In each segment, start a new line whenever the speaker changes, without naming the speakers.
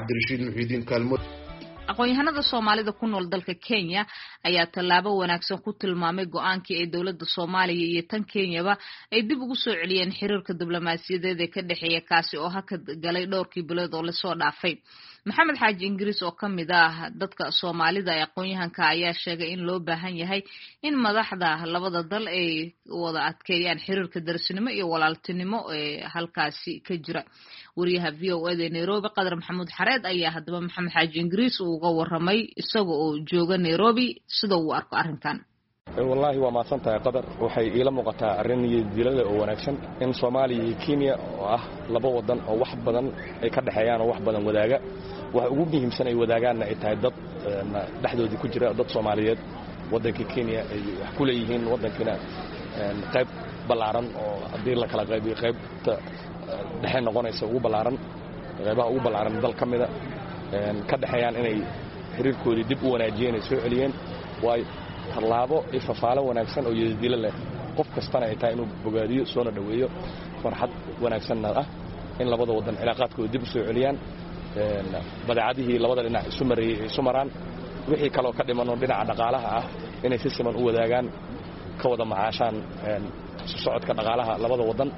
cabdirashiid muxiidiin kaalmood.
aqoon-yahanada Soomaalida ku nool dalka Kenya ayaa tallaabo wanaagsan ku tilmaamay go'aankii ay dawladda Soomaaliya iyo tan Kenyaba ay dib ugu soo celiyeen xiriirka diblomaasiyadeed ee ka dhaxeeya kaasi oo hakad galay dhowrkii bilood oo la soo dhaafay. Maxamed Xaaji Ingiriis oo kamid ah dadka Soomaalida ee aqoon-yahanka ayaa sheegay in loo baahan yahay in madaxda labada dal ay wada adkeeyaan xiriirka darasnimo iyo walaaltinimo ee halkaasi ka jira. wariyaha VOA ee Nairobi Qadar Maxamuud Xareed ayaa hadaba Maxamed Xaaji Ingiriis uga waramay isaga oo jooga Nairobi sida uu arko arrinkan.
wallahi waa maasantahay Qadar waxay ila muuqataa arrin dilale oo wanaagsan in Soomaaliya iyo Kenya oo ah laba wadan oo wax badan ay ka dhaxeeyaan oo wax badan wadaaga waxa ugu muhiimsan ay wadaagaan ay tahay dad dhaxdoodii ku jira dad Soomaaliyeed wadanka Kenya ay wax ku leeyihiin wadankina qayb balaaran oo hadii la kala qaybiyo qaybta dhaxay noqonaysa ugu balaaran qaybaha ugu balaaran dal kamida ka dhaxeeyaan inay xiriirkoodii dib u wanaajiyeen ay soo celiyeen way tallaabo ifafaalo wanaagsan oo yeedilo leh qof kastana ay tahay inuu bogaadiyo soo dhaweeyo farxad wanaagsan ah in labada wadan cilaaqaadkooda dib u soo celiyaan badeecadihii labada dhinac isu maraan wixii kale oo ka dhiman dhinaca dhaqaalaha ah inay si siman u wadaagaan ka wada macaashaan socodka dhaqaalaha labada wadan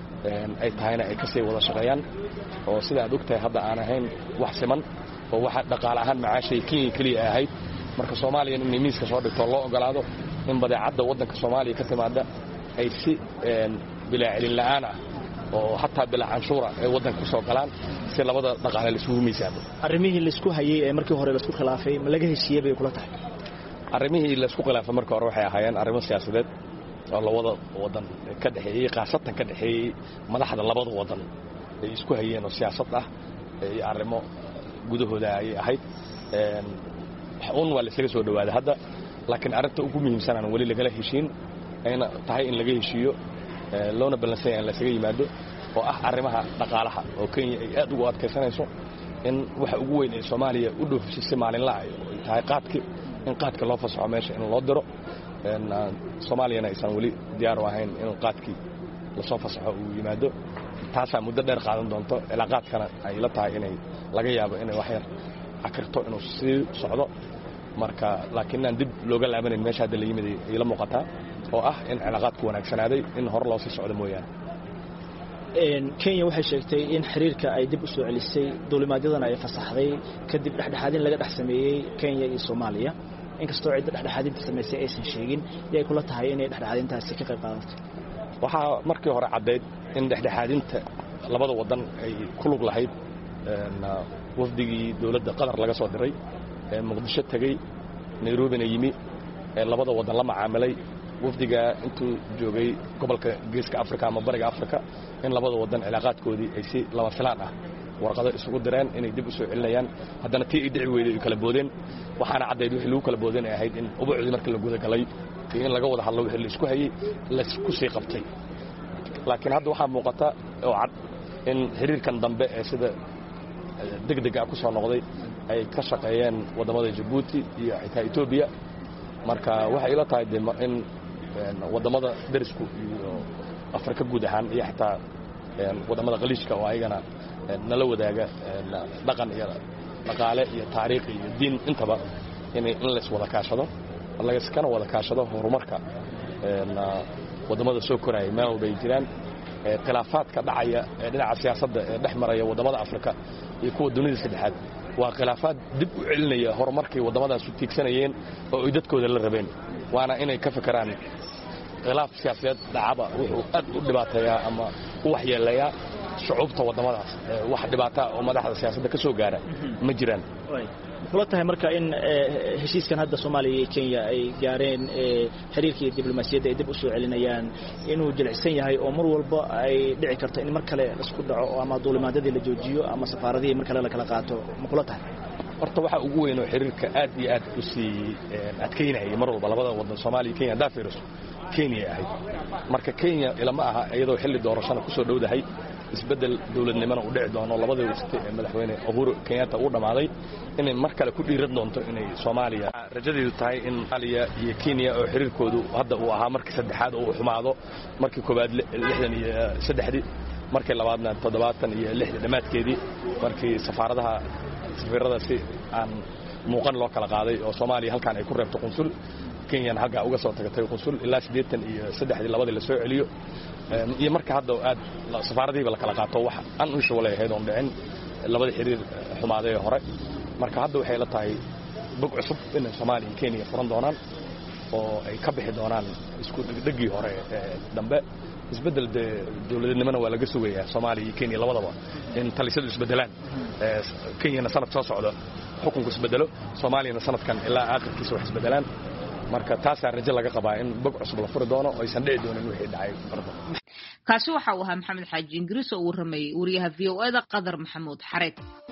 ay tahayna ay ka sii wada shaqeeyaan oo sida aad ogtahay hadda aan ahayn wax siman oo waxa dhaqaale ahaan macaashay Kenya kaliya ahayd marka Soomaaliya in miiska soo dhigto loo ogolaado in badeecada wadanka Soomaaliya ka timaada ay si bilaa cilin la'aan ah oo hatta bilaa canshuura ay wadanka soo galaan si labada dhaqaale la isugu miisaamo
arrimihii la isku hayay ee markii hore la isku khilaafay ma laga heshiiyay bay kula tahay
arrimihii la isku khilaafay markii hore waxay ahaayeen arrimo siyaasadeed oo labada wadan ka dhaxeeyay qaasatan ka dhaxeeyay madaxda labada wadan ay isku hayeen oo siyaasad ah ay arrimo gudahooda ay ahayd waa la isaga soo dhawaaday hadda laakiin arrinta ugu muhiimsan aan wali laga heshiin ayna tahay in laga heshiiyo loona balansan yahay la isaga yimaado oo ah arrimaha dhaqaalaha oo Kenya ay aad ugu adkaysanayso in waxa ugu weyn ee Soomaaliya u dhoofisay si maalinle ah ay tahay qaadka loo fasaxo meesha in loo diro Soomaaliyana aysan wali diyaar u ahayn in qaadkii la soo fasaxo uu yimaado taasa muddo dheer qaadan doonto cilaaqaadkana ay la tahay inay laga yaabo inay wax yar akirto inuu sii socdo marka laakiin aan dib looga laabanin meesha hadda la yimid ila muuqata oo ah in cilaaqaadku wanaagsanaaday in hor loo sii socdo mooyaan
Kenya waxay sheegtay in xiriirka ay dib u soo celisay dawladnimadana ay fasaxday kadib dhexdhexaadin laga dhex sameeyay Kenya iyo Soomaaliya inkastoo cid dhexdhexaadinta sameysay aysan sheegin inay kula tahay inay dhexdhexaadintaasi ka qayb qaadato
waxa markii hore cadeyd in dhexdhexaadinta labada wadan ay ku lug lahayd wafdigii dawladda Qatar laga soo diray ee Muqdisho tagay Nairobi yimi ee labada wadan la macaamilay wafdiga intuu joogay gobolka Geeska Afrika ama Bariga Afrika in labada wadan cilaaqaadkoodii ay si laba filaan ah warqado isugu direen inay dib u soo celinayaan haddana tii ay dhici weeyday kala boodeen waxaana cadeyd wixii lagu kala boodeen ay ahayd in ubuucdi markii la guda galay in laga wada hadlo wixii la isku hayay la isku sii qabtay laakiin hadda waxa muuqata oo cad in xiriirkan dambe ee sida degdeg ah ku soo noqday ay ka shaqeeyeen wadamada Djibouti iyo xitaa Ethiopia marka waxa ila tahay in wadamada darisku iyo Afrika guud ahaan iyo xitaa wadamada qaliishka oo ayagana nala wadaaga dhaqan iyo dhaqaale iyo taariikh iyo diin intaba in la is wada kaashado laga iskana wada kaashado horumarka wadamada soo koraya meel walba ay jiraan khilaafaadka dhacaya ee dhinaca siyaasadda ee dhexmaraya wadamada Afrika iyo kuwa dunida saddexaad waa khilaafaad dib u celinaya horumarkii wadamadaas u tiigsanayeen oo ay dadkooda la rabeen waana inay ka fikiraan khilaaf siyaasadeed dhacaba wuxuu aad u dhibaateeyaa ama u waxyeeleeyaa shucuubta wadamadaas wax dhibaato oo madaxda siyaasadda ka soo gaara ma jiraan
kula tahay marka in heshiiskan hadda Soomaaliya iyo Kenya ay gaareen xiriirkii diblomaasiyadda ay dib u soo celinayaan inuu jilicsan yahay oo mar walba ay dhici karto in mar kale isku dhaco ama dawladnimadii la joojiyo ama safaaradii mar kale la kala qaato ma kula tahay
horta waxa ugu weyn oo xiriirka aad iyo aad u sii adkeynaya mar walba labada wadan Soomaaliya iyo Kenya daafirus Kenya ahayd marka Kenya ilama aha iyadoo xilli doorashada ku soo dhowdahay isbedel dawladnimada u dhici doono labada waqti ee madaxweyne Uhuru Kenyatta uu dhamaaday inay mar kale ku dhiirad doonto inay Soomaaliya rajadeedu tahay in Soomaaliya iyo Kenya oo xiriirkoodu hadda uu ahaa markii saddexaad oo xumaado markii koobaad 63 markii labaadna 76 dhamaadkeedii markii safaaradaha safiirada si aan muuqan loo kala qaaday oo Soomaaliya halkaan ay ku reebto qunsul Kenya halka uga soo tagatay qunsul ilaa 83 labadii la soo celiyo iyo marka hadda aad safaaradiiba la kala qaato wax aan u soo leeyahay oo dhicin labada xiriir xumaaday hore marka hadda waxay la tahay bog cusub in Soomaaliya iyo Kenya furan doonaan oo ay ka bixi doonaan isku dhigii hore dambe isbedel dawladnimada waa laga sugayaa Soomaaliya iyo Kenya labadaba in talisadu isbedelaan Kenya sanad soo socdo xukunku isbedelo Soomaaliya sanadkan ilaa aakhirkiisa wax isbedelaan marka taas rajo laga qabaa in bog cusub la furi doono oo aysan dhici doonin wixii dhacay fardo
kaasi waxa uu ahaa Maxamed Xaaji Ingiriis oo warramay wariyaha VOA-da Qadar Maxamuud Xareed